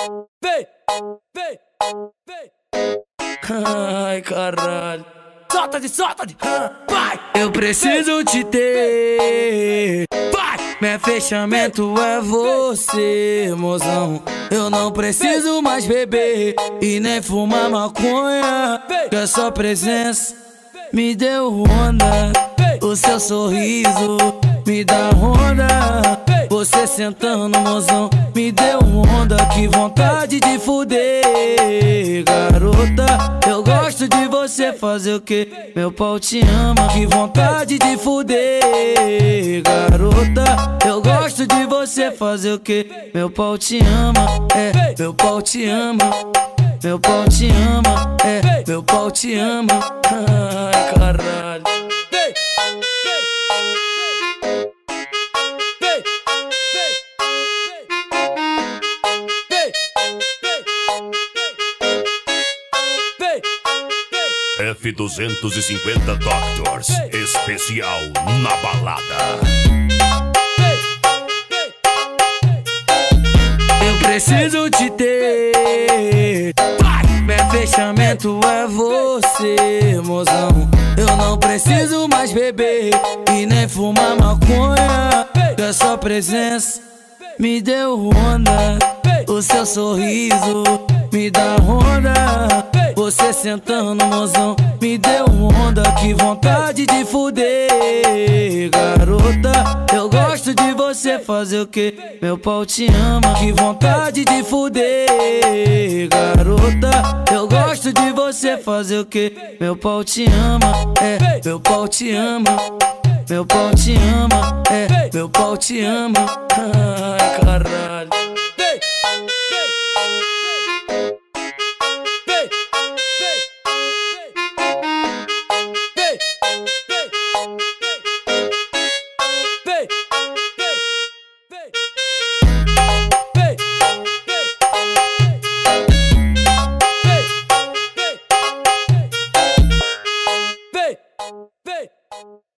vem, vem, vem. Ai, caralho. Solta de, vai. Eu preciso te ter, vai. Meu fechamento é você, mozão. Eu não preciso mais beber e nem fumar maconha, que a sua presença me deu onda. O seu sorriso me dá onda. Você sentando, mozão, me deu onda. Que vontade de fuder, garota. Eu gosto de você fazer o que? Meu pau te ama. Que vontade de fuder, garota. Eu gosto de você fazer o que? Meu pau te ama, é, meu pau te ama. Meu pau te ama, é, meu pau te ama. Ai, caralho. F250 Doctors, especial na balada. Eu preciso te ter, meu fechamento é você, mozão. Eu não preciso mais beber e nem fumar maconha, que a sua presença me deu onda. O seu sorriso me dá onda. Você sentando, mozão, me deu onda. Que vontade de fuder, garota. Eu gosto de você fazer o que? Meu pau te ama. Que vontade de fuder, garota. Eu gosto de você fazer o que? Meu pau te ama, é, meu pau te ama. Meu pau te ama, é, meu pau te ama. Ai, caralho.